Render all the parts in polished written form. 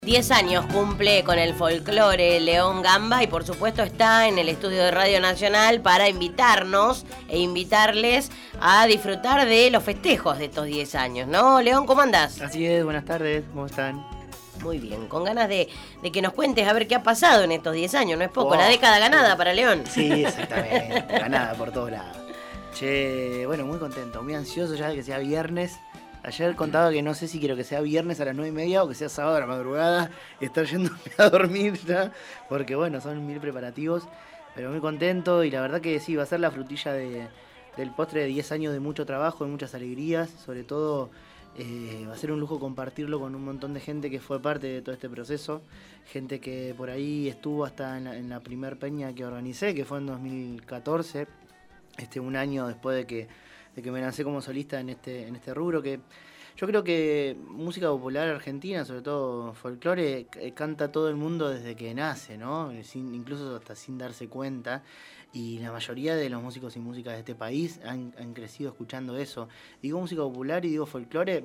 10 años cumple con el folclore León Gamba y por supuesto está en el estudio de Radio Nacional para invitarnos e invitarles a disfrutar de los festejos de estos 10 años, ¿no? León, ¿cómo andás? Así es, buenas tardes, ¿cómo están? Muy bien, con ganas de que nos cuentes a ver qué ha pasado en estos 10 años, no es poco, Oh, la década ganada para León. Sí, exactamente, ganada por todos lados. Che, bueno, muy contento, muy ansioso ya de que sea viernes. Ayer contaba que no sé si quiero que sea viernes a las 9:30 o que sea sábado a la madrugada y estar yéndome a dormir ya, porque bueno, son 1000 preparativos, pero muy contento y la verdad que sí, va a ser la frutilla del postre de 10 años de mucho trabajo, de muchas alegrías, sobre todo va a ser un lujo compartirlo con un montón de gente que fue parte de todo este proceso, gente que por ahí estuvo hasta en la primer peña que organicé, que fue en 2014, un año después de que me lancé como solista en este rubro, que yo creo que música popular argentina, sobre todo folclore, canta todo el mundo desde que nace, ¿no? Incluso hasta sin darse cuenta, y la mayoría de los músicos y músicas de este país han crecido escuchando eso. Digo música popular y digo folclore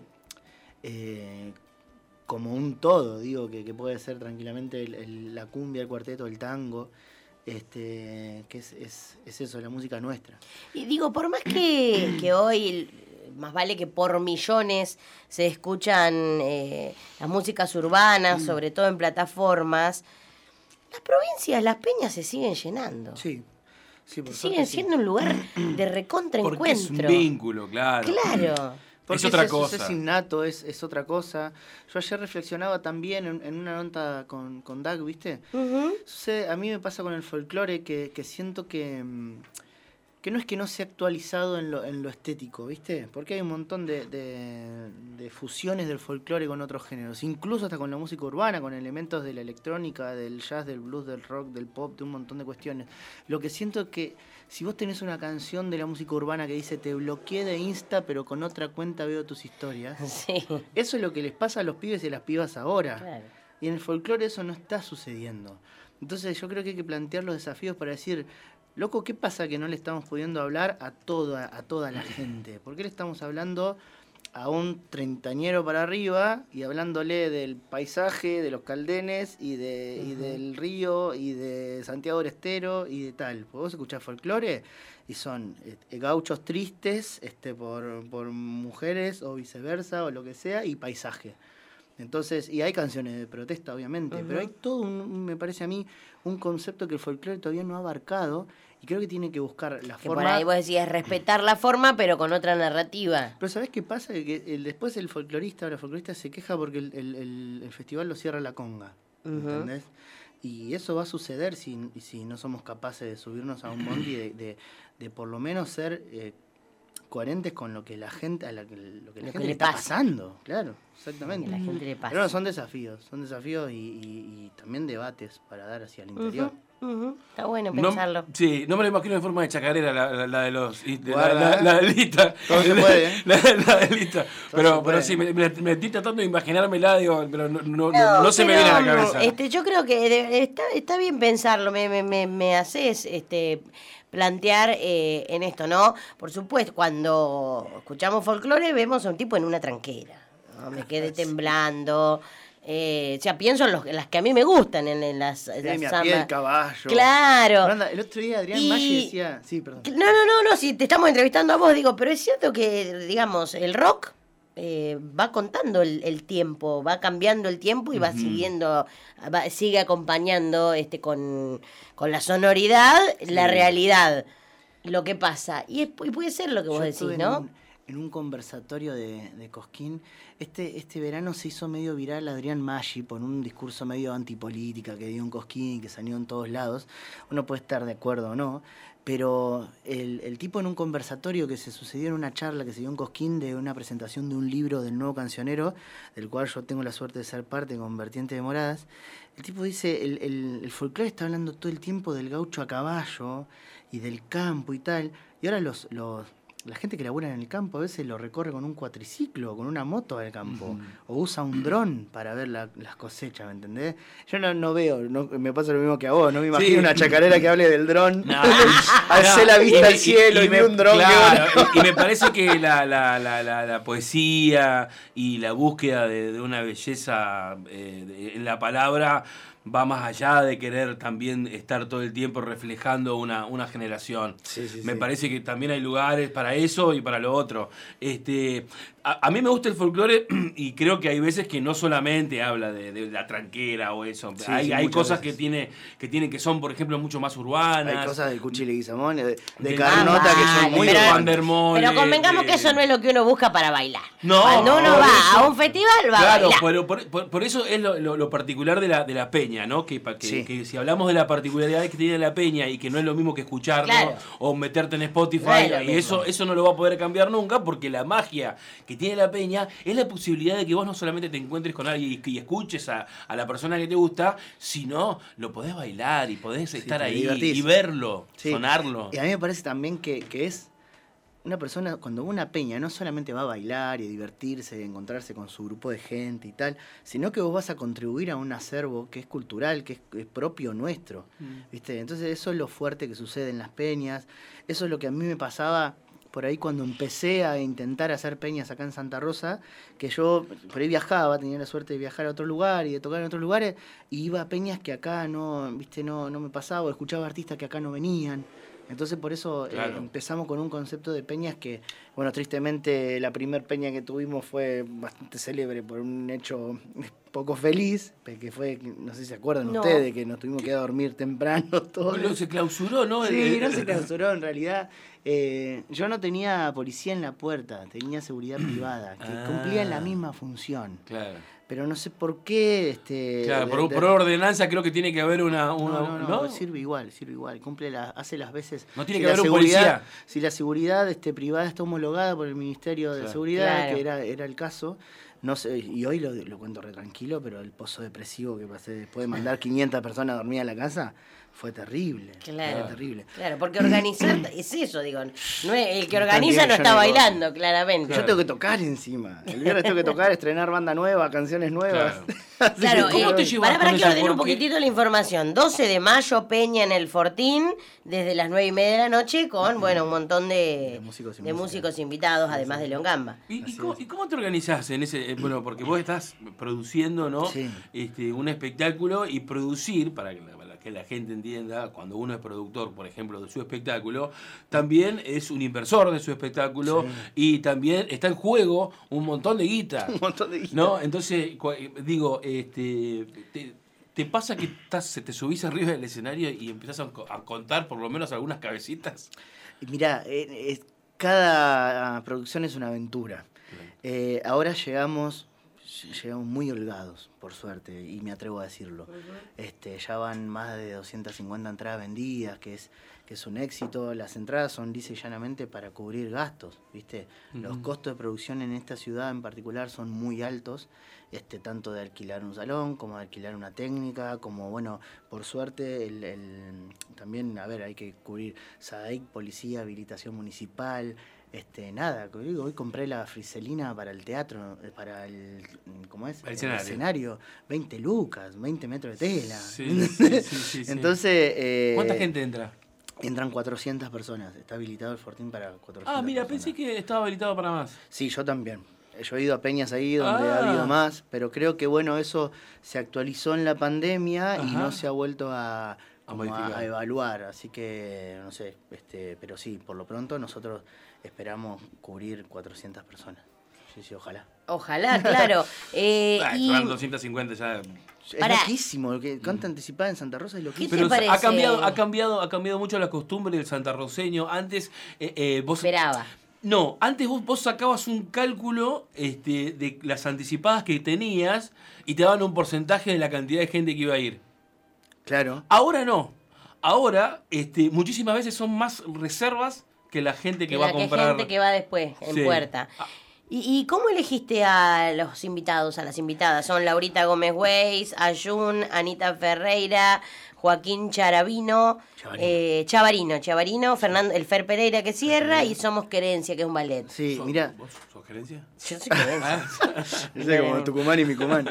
como un todo, digo que puede ser tranquilamente la cumbia, el cuarteto, el tango, que es eso, la música nuestra. Y digo, por más que hoy, más vale que por millones se escuchan las músicas urbanas, sobre todo en plataformas, las provincias, las peñas se siguen llenando. Sí, por siguen siendo un lugar de recontra encuentro. Porque es un vínculo, claro. Claro. Porque es otra cosa. Es innato, es otra cosa. Yo ayer reflexionaba también en una nota con Doug, ¿viste? Uh-huh. A mí me pasa con el folclore que siento que no es que no se ha actualizado en lo estético, ¿viste? Porque hay un montón de fusiones del folclore con otros géneros, incluso hasta con la música urbana, con elementos de la electrónica, del jazz, del blues, del rock, del pop, de un montón de cuestiones. Lo que siento es que si vos tenés una canción de la música urbana que dice te bloqueé de Insta, pero con otra cuenta veo tus historias, sí, eso es lo que les pasa a los pibes y a las pibas ahora. claro. Y en el folclore eso no está sucediendo. Entonces yo creo que hay que plantear los desafíos para decir, loco, ¿qué pasa que no le estamos pudiendo hablar a toda la gente? ¿Por qué le estamos hablando a un treintañero para arriba y hablándole del paisaje, de los caldenes y del río y de Santiago del Estero y de tal? Porque vos escuchás folclore y son gauchos tristes por mujeres o viceversa o lo que sea, y paisaje. Entonces, y hay canciones de protesta, obviamente, pero hay todo, me parece a mí, un concepto que el folclore todavía no ha abarcado y creo que tiene que buscar la Que forma. por ahí vos decías respetar la forma, pero con otra narrativa. Pero ¿sabés qué pasa? Que después el folclorista se queja porque el festival lo cierra la conga, ¿entendés? Y eso va a suceder si no somos capaces de subirnos a un bondi de por lo menos ser coherentes con lo que la gente, lo que la gente le está pasando, claro, exactamente. La gente le pasa. Pero no, son desafíos y también debates para dar hacia el interior. Está bueno pensarlo. No me lo imagino en forma de chacarera la de los... Guarda, la de Lita. Todo se puede, ¿eh? La de Lita. Pero sí, me estoy tratando de imaginármela, digo, pero no se me viene a la cabeza. Yo creo que está bien pensarlo, me haces plantear en esto, ¿no? Por supuesto, cuando escuchamos folclore vemos a un tipo en una tranquera, ¿no? Me quedé temblando. Pienso en las que a mí me gustan, en las a pie del caballo. Claro. Anda, el otro día Adrián Maggi decía... Sí, perdón. No, si te estamos entrevistando a vos, digo, pero es cierto que, digamos, el rock va contando el tiempo, va cambiando el tiempo y va siguiendo, sigue acompañando con la sonoridad, la realidad, lo que pasa. Y puede ser lo que vos decís, ¿no? En un conversatorio de Cosquín, este verano se hizo medio viral Adrián Maggi por un discurso medio antipolítica que dio en Cosquín, que salió en todos lados. Uno puede estar de acuerdo o no, pero el tipo en un conversatorio que se sucedió en una charla que se dio en Cosquín de una presentación de un libro del nuevo cancionero, del cual yo tengo la suerte de ser parte con Vertiente de Moradas, el tipo dice, el folclore está hablando todo el tiempo del gaucho a caballo y del campo y tal, y ahora los la gente que labura en el campo a veces lo recorre con un cuatriciclo, con una moto al campo, o usa un dron para ver las cosechas, ¿me entendés? Yo no veo, me pasa lo mismo que a vos, no me imagino una chacarera que hable del dron, hacer la vista al cielo y un dron. Claro, y me parece que la poesía y la búsqueda de una belleza en la palabra va más allá de querer también estar todo el tiempo reflejando una generación. Me parece que también hay lugares para eso y para lo otro. A mí me gusta el folclore y creo que hay veces que no solamente habla de la tranquera o eso. Hay cosas que tiene que son, por ejemplo, mucho más urbanas. Hay cosas del Cuchi Leguizamón, de Carnota, que son muy Vandermole. Pero convengamos que eso no es lo que uno busca para bailar. No, cuando uno va a un festival, va a bailar. Claro, por eso es lo particular de la peña, ¿no? Que si hablamos de la particularidad que tiene la peña y que no es lo mismo que escucharlo o meterte en Spotify, y eso no lo va a poder cambiar nunca, porque la magia que tiene la peña es la posibilidad de que vos no solamente te encuentres con alguien y escuches a la persona que te gusta, sino lo podés bailar y podés estar ahí y verlo, sonarlo. Y a mí me parece también que es una persona, cuando va a una peña, no solamente va a bailar y a divertirse, y encontrarse con su grupo de gente y tal, sino que vos vas a contribuir a un acervo que es cultural, que es propio nuestro, ¿viste? Entonces eso es lo fuerte que sucede en las peñas, eso es lo que a mí me pasaba por ahí cuando empecé a intentar hacer peñas acá en Santa Rosa, que yo por ahí viajaba, tenía la suerte de viajar a otro lugar y de tocar en otros lugares, y iba a peñas que acá no me pasaba, o escuchaba artistas que acá no venían. Entonces por eso empezamos con un concepto de peñas que, bueno, tristemente la primer peña que tuvimos fue bastante célebre por un hecho poco feliz, que fue, no sé si se acuerdan ustedes, que nos tuvimos que ir a dormir temprano todos. Bueno, se clausuró, ¿no? Sí, no se clausuró en realidad. Yo no tenía policía en la puerta, tenía seguridad privada, que cumplía la misma función. Claro. Pero no sé por qué... claro, por ordenanza creo que tiene que haber una... No, sirve igual, hace las veces... No tiene que haber un policía. Si la seguridad privada está homologada por el Ministerio de Seguridad, que era el caso, no sé, y hoy lo cuento re tranquilo, pero el pozo depresivo que pasé después de mandar 500 personas a dormir a la casa... Fue terrible. Claro. Fue terrible. Claro, porque organizar es eso, digo. No es, el que organiza no está bailando, claramente. Yo tengo que tocar encima. El viernes tengo que tocar, estrenar banda nueva, canciones nuevas. Claro, ¿cómo te llevas para que ordene un poquitito la información. 12 de mayo, Peña en el Fortín, desde las 9:30 de la noche, con un montón de músicos invitados, además de León Gamba. ¿Y cómo te organizás en ese? Bueno, porque vos estás produciendo, ¿no? Sí. Un espectáculo, y producir, para que la gente entienda, cuando uno es productor, por ejemplo, de su espectáculo, también es un inversor de su espectáculo, y también está en juego un montón de guita. ¿No? Entonces, digo, ¿te pasa que te subís arriba del escenario y empezás a contar por lo menos algunas cabecitas? Mirá, cada producción es una aventura. Ahora llegamos muy holgados, por suerte, y me atrevo a decirlo. Ya van más de 250 entradas vendidas, que es un éxito. Las entradas son lisa y llanamente para cubrir gastos, ¿viste? Los costos de producción en esta ciudad en particular son muy altos, tanto de alquilar un salón, como de alquilar una técnica, como, bueno, por suerte, también, hay que cubrir SADAIC, policía, habilitación municipal. Hoy compré la friselina para el teatro, para el escenario. 20 lucas, 20 metros de tela. Sí. Entonces... ¿Cuánta gente entra? Entran 400 personas. Está habilitado el Fortín para 400 mira, personas. Pensé que estaba habilitado para más. Sí, yo también. Yo he ido a peñas ahí donde ha habido más, pero creo que, eso se actualizó en la pandemia y no se ha vuelto a evaluar. Así que, no sé, pero sí, por lo pronto nosotros esperamos cubrir 400 personas. Sí, ojalá. Ojalá, claro. Y 250 ya... Es loquísimo, que canta anticipada en Santa Rosa es loquísimo. ¿Qué te parece? Ha cambiado mucho la costumbre del santarroceño. Antes vos... Esperaba. No, antes vos sacabas un cálculo de las anticipadas que tenías y te daban un porcentaje de la cantidad de gente que iba a ir. Claro. Ahora no. Ahora muchísimas veces son más reservas que la gente que va a comprar. Que gente que va después, en puerta. ¿Y cómo elegiste a los invitados, a las invitadas? Son Laurita Gómez Weiss, Ayun, Anita Ferreira, Joaquín Chavarino, Fernando, el Fer Pereira que cierra y Somos Querencia, que es un ballet. Sí, mira. ¿Vos sos Querencia? Yo soy Querencia. Yo sé, como Tucumán y Micumán.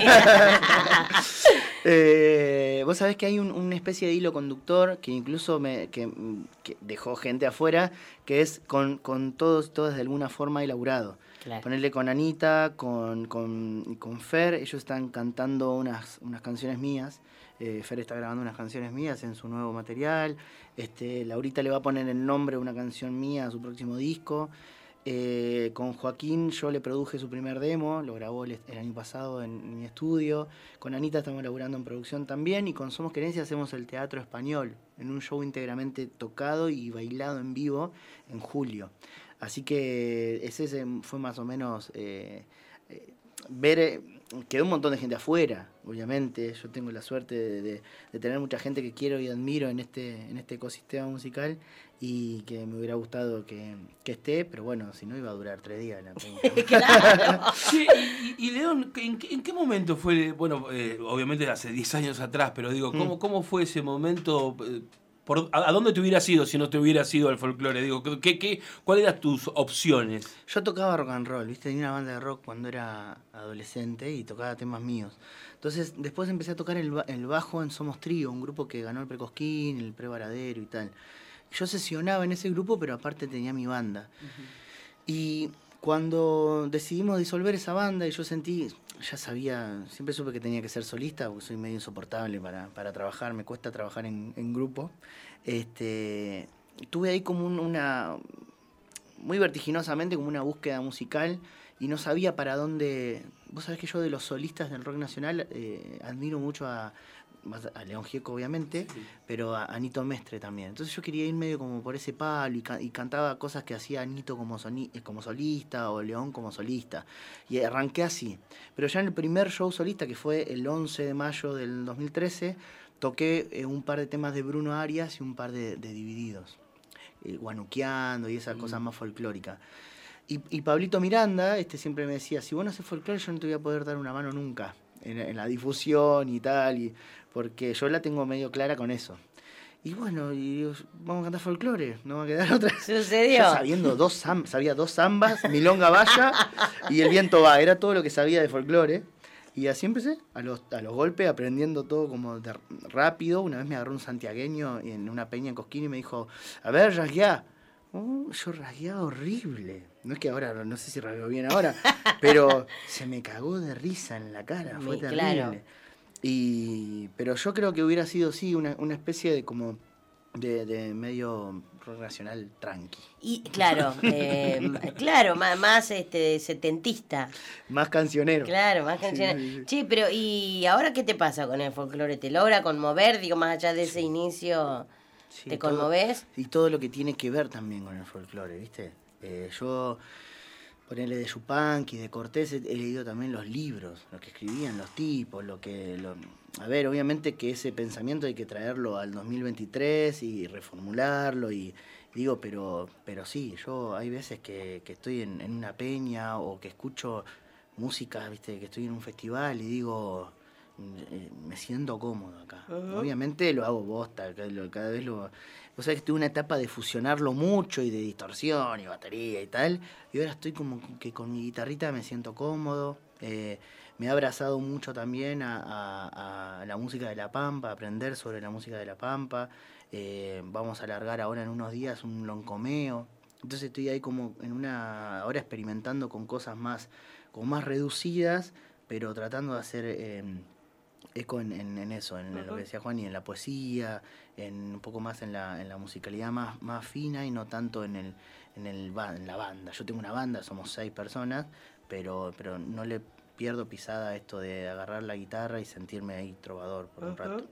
Vos sabés que hay una especie de hilo conductor que incluso que dejó gente afuera, que es con todos de alguna forma elaborado. Claro. Ponerle con Anita, con Fer, ellos están cantando unas canciones mías. Fer está grabando unas canciones mías en su nuevo material. Laurita le va a poner el nombre de una canción mía a su próximo disco. Con Joaquín yo le produje su primer demo, lo grabó el año pasado en mi estudio. Con Anita estamos laburando en producción también, y con Somos Querencia hacemos el Teatro Español, en un show íntegramente tocado y bailado en vivo en julio. Así que ese fue más o menos ver. Quedó un montón de gente afuera, obviamente. Yo tengo la suerte de tener mucha gente que quiero y admiro en este ecosistema musical, y que me hubiera gustado que esté, pero bueno, si no iba a durar 3 días la pregunta. Claro. Sí, y León, ¿en qué momento fue? Bueno, obviamente hace 10 años atrás, pero digo, ¿cómo fue ese momento? ¿A dónde te hubieras ido si no te hubieras ido al folclore? Digo, ¿cuáles eran tus opciones? Yo tocaba rock and roll, ¿viste? Tenía una banda de rock cuando era adolescente y tocaba temas míos. Entonces, después empecé a tocar el bajo en Somos Trío, un grupo que ganó el Pre-Cosquín, el Pre-Varadero y tal. Yo sesionaba en ese grupo, pero aparte tenía mi banda. Y cuando decidimos disolver esa banda, y yo sentí, ya sabía, siempre supe que tenía que ser solista, porque soy medio insoportable para trabajar, me cuesta trabajar en grupo. Tuve ahí como muy vertiginosamente, como una búsqueda musical, y no sabía para dónde. Vos sabés que yo de los solistas del rock nacional admiro mucho a León Gieco, obviamente, sí, pero a Nito Mestre también. Entonces yo quería ir medio como por ese palo, y cantaba cosas que hacía Nito como solista, o León como solista. Y arranqué así. Pero ya en el primer show solista, que fue el 11 de mayo del 2013, toqué un par de temas de Bruno Arias y un par de Divididos. Guanuqueando y esas cosas más folclóricas. Y Pablito Miranda siempre me decía, si vos no haces folclore, yo no te voy a poder dar una mano nunca en la difusión y tal, porque yo la tengo medio clara con eso. Y bueno, vamos a cantar folclore, no va a quedar otra. ¿Sucedió? Yo sabía 2 zambas, Milonga Vaya y El Viento Va, era todo lo que sabía de folclore. Y así empecé, a los golpes, aprendiendo todo como rápido. Una vez me agarró un santiagueño en una peña en Cosquín y me dijo, a ver, rasgueá. Yo rasgueaba horrible. No es que ahora, no sé si rasgueo bien ahora, pero se me cagó de risa en la cara, fue terrible. Claro. Pero yo creo que hubiera sido, sí, una especie de como de medio rock nacional tranqui. Y claro, más setentista. Más cancionero. Claro, más cancionero. Sí. Che, pero ¿y ahora qué te pasa con el folclore? ¿Te logra conmover? Digo, más allá de ese inicio, sí, ¿te conmovés? Y todo lo que tiene que ver también con el folclore, ¿viste? Yo, ponele de Yupanqui, de Cortés, he leído también los libros, lo que escribían los tipos, a ver, obviamente que ese pensamiento hay que traerlo al 2023 y reformularlo, y digo, pero sí, yo hay veces que estoy en una peña o que escucho música, ¿viste? Que estoy en un festival y digo, me siento cómodo acá. Uh-huh. Obviamente lo hago bosta, cada vez lo... Vos sabés que tuve una etapa de fusionarlo mucho y de distorsión y batería y tal, y ahora estoy como que con mi guitarrita me siento cómodo. Me ha abrazado mucho también a la música de La Pampa, a aprender sobre la música de La Pampa. Vamos a largar ahora en unos días un loncomeo. Entonces estoy ahí como ahora experimentando con cosas más reducidas, pero tratando de hacer eco en eso, en lo que decía Juan, y en la poesía, un poco más en la musicalidad más fina, y no tanto en la banda. Yo tengo una banda, somos 6 personas, pero no le pierdo pisada a esto de agarrar la guitarra y sentirme ahí trovador por un rato.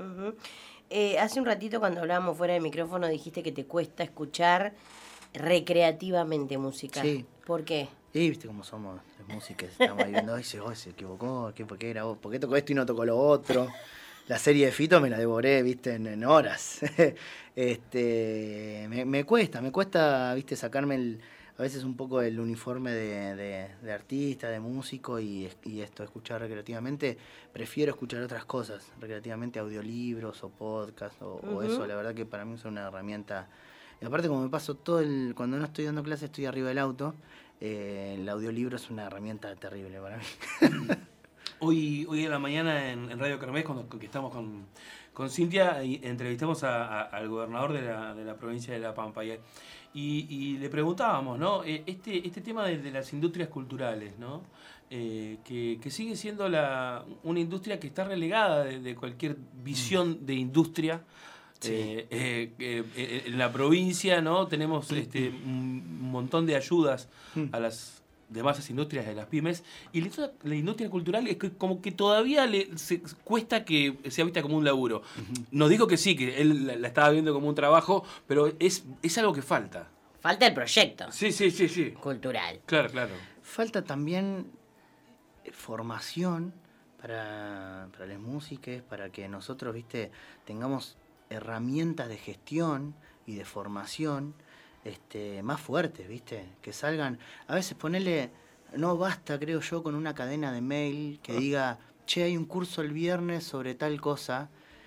Hace un ratito, cuando hablábamos fuera de micrófono, dijiste que te cuesta escuchar recreativamente música. Sí. ¿Por qué? Y viste cómo somos los músicos, estamos ahí viendo, se equivocó, ¿por qué tocó esto y no tocó lo otro? La serie de Fito me la devoré, viste, en horas. Me cuesta, viste, sacarme a veces un poco el uniforme de artista, de músico y esto, escuchar recreativamente. Prefiero escuchar otras cosas, recreativamente audiolibros o podcast o eso. La verdad que para mí es una herramienta. Y aparte, como me paso cuando no estoy dando clases, estoy arriba del auto, el audiolibro es una herramienta terrible para mí. Hoy en la mañana en Radio Kermés, que estamos con Cintia, entrevistamos al gobernador de la provincia de La Pampa y le preguntábamos, ¿no? Este tema de las industrias culturales, ¿no? Que sigue siendo una industria que está relegada de cualquier visión de industria. Sí. En la provincia, ¿no? Tenemos un montón de ayudas a las demás industrias de las pymes, y la industria cultural es como que todavía cuesta que sea vista como un laburo. Nos dijo que sí, que él la estaba viendo como un trabajo, pero es algo que falta. Falta el proyecto. Sí. Cultural. Claro. Falta también formación para las músicas, para que nosotros, tengamos herramientas de gestión y de formación más fuertes, que salgan. A veces no basta, creo yo, con una cadena de mail que diga, che, hay un curso el viernes sobre tal cosa.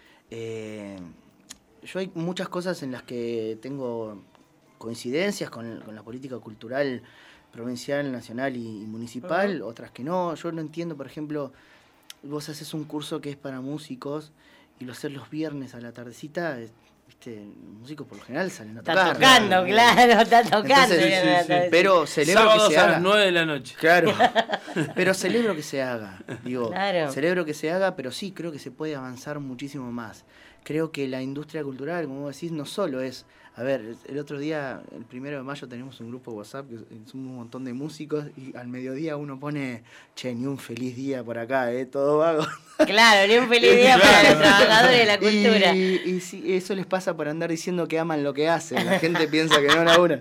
Yo hay muchas cosas en las que tengo coincidencias con la política cultural provincial, nacional y municipal, otras que no. Yo no entiendo, por ejemplo, vos haces un curso que es para músicos y lo haces los viernes a la tardecita. Músicos por lo general salen a tocar. Está tocando, claro, está tocando. Entonces, sí. Pero celebro sábados que se haga. A las 9 de la noche. Claro. Pero celebro que se haga. Claro. Celebro que se haga, pero sí, creo que se puede avanzar muchísimo más. Creo que la industria cultural, como vos decís, no solo es... A ver, el otro día, el 1 de mayo, tenemos un grupo de WhatsApp que somos un montón de músicos y al mediodía uno pone, che, ni un feliz día por acá, todo vago. Claro, ni un feliz día para los trabajadores de la cultura. Y sí, eso les pasa por andar diciendo que aman lo que hacen. La gente piensa que no laburan.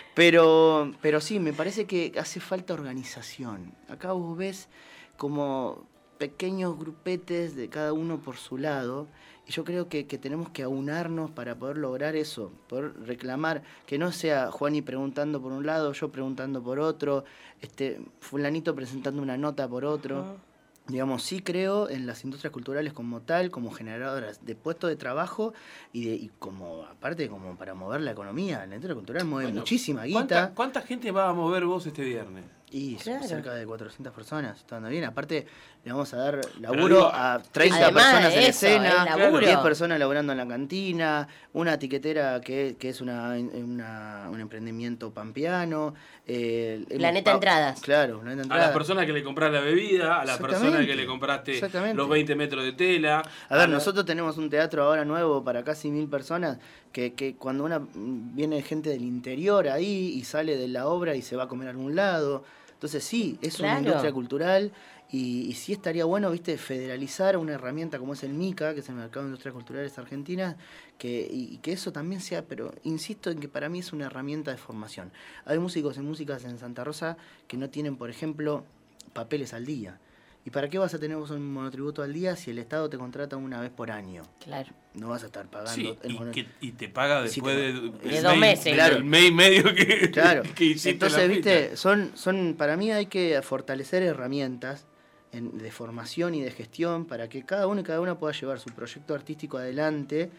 Pero sí, me parece que hace falta organización. Acá vos ves como pequeños grupetes de cada uno por su lado. Y yo creo que tenemos que aunarnos para poder lograr eso, poder reclamar, que no sea Juani preguntando por un lado, yo preguntando por otro, fulanito presentando una nota por otro. Digamos, sí creo en las industrias culturales como tal, como generadoras de puestos de trabajo y como, aparte, como para mover la economía. La industria cultural mueve muchísima guita. ¿Cuánta gente va a mover vos este viernes? Y claro, cerca de 400 personas, está andando bien. Aparte, le vamos a dar laburo a 30 personas en escena, 10 personas laburando en la cantina, una etiquetera que es un emprendimiento pampeano. Planeta Entradas. Claro, Planeta Entradas. A las personas que le compras la bebida, a las personas que le compraste los 20 metros de tela. A ver, nosotros tenemos un teatro ahora nuevo para casi 1000 personas, que cuando viene gente del interior ahí y sale de la obra y se va a comer a algún lado. Entonces sí, es una industria cultural y sí estaría bueno, federalizar una herramienta como es el MICA, que es el Mercado de Industrias Culturales Argentinas, y que eso también sea, pero insisto en que para mí es una herramienta de formación. Hay músicos y músicas en Santa Rosa que no tienen, por ejemplo, papeles al día. ¿Y para qué vas a tener vos un monotributo al día si el Estado te contrata una vez por año? Claro. No vas a estar pagando. Sí, y te paga después de 2 meses. Claro. El mes y medio que, claro. que hiciste. Entonces, son para mí hay que fortalecer herramientas de formación y de gestión para que cada uno y cada una pueda llevar su proyecto artístico adelante,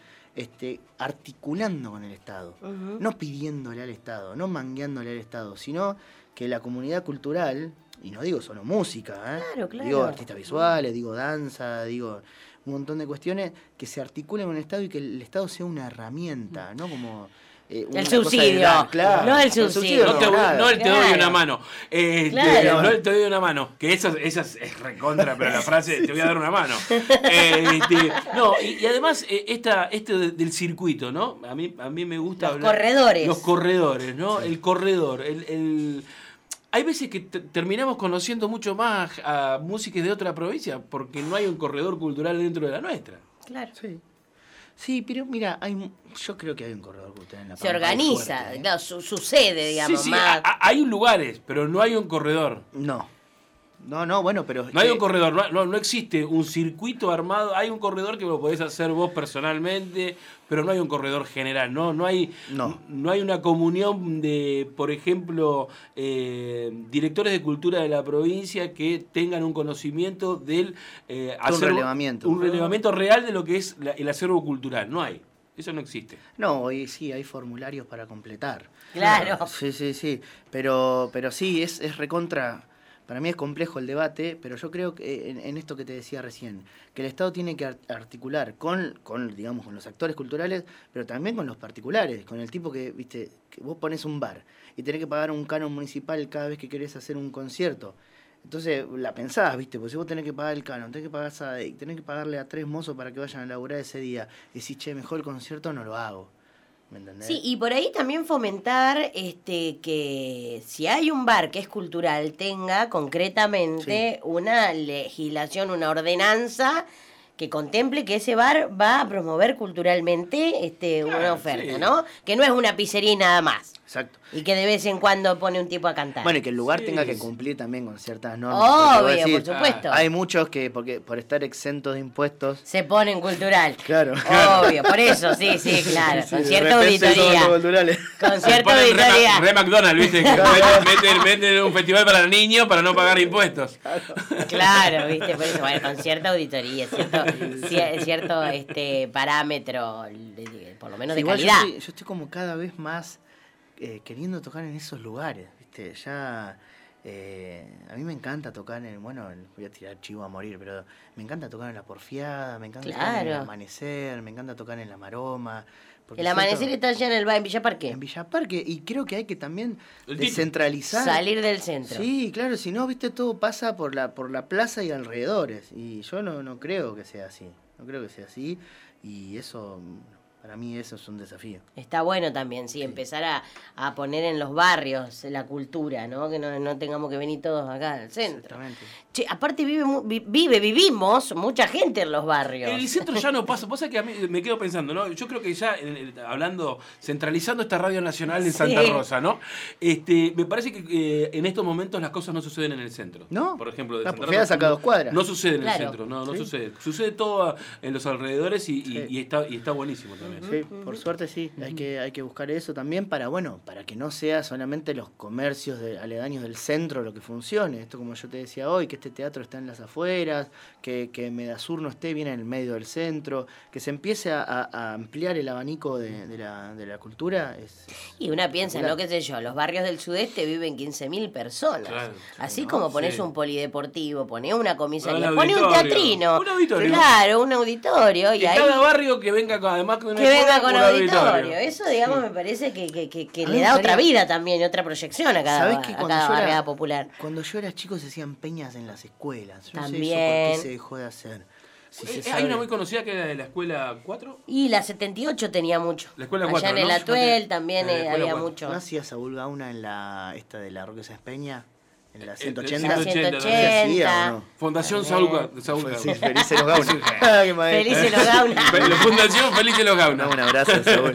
articulando con el Estado. No pidiéndole al Estado, no mangueándole al Estado, sino que la comunidad cultural... Y no digo solo música, Claro. Digo artistas visuales, digo danza, digo un montón de cuestiones que se articulen con el Estado y que el Estado sea una herramienta, ¿no? Como el subsidio, claro. No el subsidio. No el te doy una mano. Claro. No el te doy una mano. Que eso es recontra, pero la frase te voy a dar una mano. No, y además, esto del circuito, ¿no? A mí me gusta hablar. Los corredores, ¿no? Sí. El corredor. Hay veces que terminamos conociendo mucho más a músicos de otra provincia porque no hay un corredor cultural dentro de la nuestra. Claro. Sí, pero mira, yo creo que hay un corredor cultural en la Pampa. Se organiza, claro, sucede, digamos. Sí, hay lugares, pero no hay un corredor. No. No, bueno, pero... No hay un corredor, no existe un circuito armado. Hay un corredor que lo podés hacer vos personalmente, pero no hay un corredor general. No hay una comunión de, por ejemplo, directores de cultura de la provincia que tengan un conocimiento del hacer un relevamiento real de lo que es el acervo cultural. No hay. Eso no existe. No, hoy sí hay formularios para completar. Claro. Sí. Pero sí, es recontra... Para mí es complejo el debate, pero yo creo que en esto que te decía recién, que el Estado tiene que articular con los actores culturales, pero también con los particulares, con el tipo que, viste, que vos pones un bar y tenés que pagar un canon municipal cada vez que querés hacer un concierto. Entonces la pensás, viste, porque si vos tenés que pagar el canon, tenés que pagar SADEC, tenés que pagarle a 3 mozos para que vayan a laburar ese día, y decís, che, mejor el concierto no lo hago. ¿Me entendés? Sí, y por ahí también fomentar que si hay un bar que es cultural, tenga concretamente una legislación, una ordenanza que contemple que ese bar va a promover culturalmente una oferta, ¿no? Que no es una pizzería y nada más. Exacto. Y que de vez en cuando pone un tipo a cantar. Bueno, y que el lugar tenga que cumplir también con ciertas normas. Obvio, por supuesto. Hay muchos que, porque por estar exentos de impuestos... Se ponen cultural. Claro. Obvio, por eso, sí, claro. Con cierta auditoría. Con cierta auditoría. Re McDonald's, ¿viste? Meten un festival para niños para no pagar impuestos. Claro, ¿viste? Por eso, bueno, con cierta auditoría, cierto parámetro, por lo menos de calidad. Yo estoy como cada vez más... queriendo tocar en esos lugares, ¿viste? Ya a mí me encanta tocar voy a tirar chivo a morir, pero me encanta tocar en La Porfiada, me encanta tocar en El Amanecer, me encanta tocar en La Maroma. El Amanecer está allá en Villa Parque. En Villa Parque, y creo que hay que también descentralizar. Salir del centro. Sí, claro, si no, viste, todo pasa por la plaza y alrededores, y yo no creo que sea así, y eso... Para mí eso es un desafío. Está bueno también, sí, empezar a poner en los barrios la cultura, ¿no? Que no tengamos que venir todos acá al centro. Exactamente. Che, aparte vivimos mucha gente en los barrios. El centro ya no pasa. Vos sabés que a mí me quedo pensando, ¿no? Yo creo que ya, centralizando esta radio nacional en Santa Rosa, ¿no? Me parece que en estos momentos las cosas no suceden en el centro. ¿No? Por ejemplo, de La Santa Porfiada Rosa, saca 2 cuadras. No sucede en el centro, no sucede. Sucede todo en los alrededores y está buenísimo también. Sí, por suerte sí, hay que buscar eso también para que no sea solamente los comercios aledaños del centro lo que funcione. Esto, como yo te decía hoy, que este teatro está en las afueras, que Medasur no esté bien en el medio del centro, que se empiece a ampliar el abanico de la cultura. Y una piensa, ¿no? Qué sé yo, los barrios del sudeste viven 15.000 personas. Claro, así como ponés un polideportivo, ponés una comisaría, ponés un teatrino. Un auditorio. Claro, un auditorio. Y cada barrio que venga además con con auditorio. Eso, digamos, me parece que le da otra vida también, otra proyección a cada barriada popular. Cuando yo era chico se hacían peñas en las escuelas. Yo también. No sé eso por qué se dejó de hacer. Hay una muy conocida que era de la escuela 4. Y la 78 tenía mucho. La escuela 4, allá en el Atuel también había mucho. ¿No hacía Saúl Gauna en esta de la Roque Sáenz Peña? En la 180. La 180. ¿No? Fundación Saúl Gauna. Sí, Felices los Gauna. Felices los Gauna. Fundación Felices los Gauna. Un abrazo, Saúl.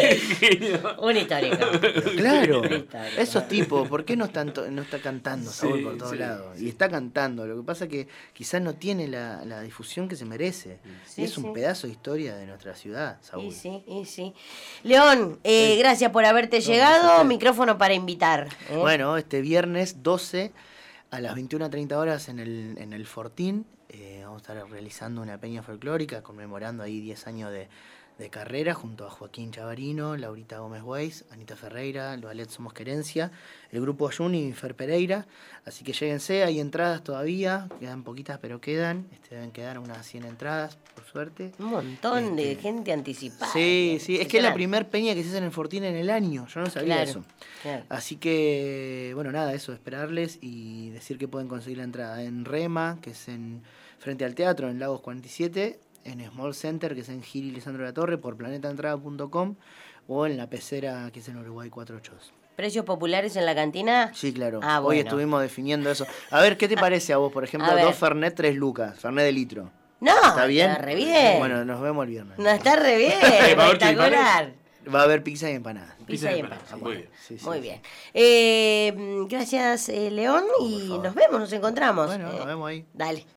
Un histórico. Claro. Esos tipos, ¿por qué no está cantando Saúl por todos lados? Y está cantando. Lo que pasa es que quizás no tiene la difusión que se merece. Y es un pedazo de historia de nuestra ciudad, Saúl. Y sí. León, gracias por haberte llegado. Micrófono para invitar. Bueno, este viernes 12 a las 21:30 horas en el Fortín vamos a estar realizando una peña folclórica conmemorando ahí 10 años de carrera junto a Joaquín Chavarino, Laurita Gómez Weiss, Anita Ferreira, el ballet Somos Querencia, el grupo Ayuni y Fer Pereira. Así que lléguense, hay entradas todavía, quedan poquitas pero quedan, deben quedar unas 100 entradas, por suerte. Un montón de gente anticipada. Sí, es que es la primer peña que se hace en el Fortín en el año, yo no sabía eso. Claro. Así que, bueno, nada, eso, esperarles y decir que pueden conseguir la entrada en Rema, que es frente al teatro, en Lagos 47, en Small Center, que es en Gil y Lisandro de la Torre, por planetaentrada.com, o en la Pecera, que es en Uruguay 482. ¿Precios populares en la cantina? Sí, claro. Hoy bueno. Estuvimos definiendo eso. A ver, ¿qué te parece a vos? Por ejemplo, 2 Fernet, 3 lucas. Fernet de litro. No, ¿está bien? Está re bien. Bueno, nos vemos el viernes. No, está re bien. Espectacular. Va a haber pizza y empanada. Pizza y empanada. empanada. Muy bien. Sí, sí, Muy sí. bien. Gracias, León, y favor. nos vemos, nos encontramos. Bueno, nos vemos ahí. Dale.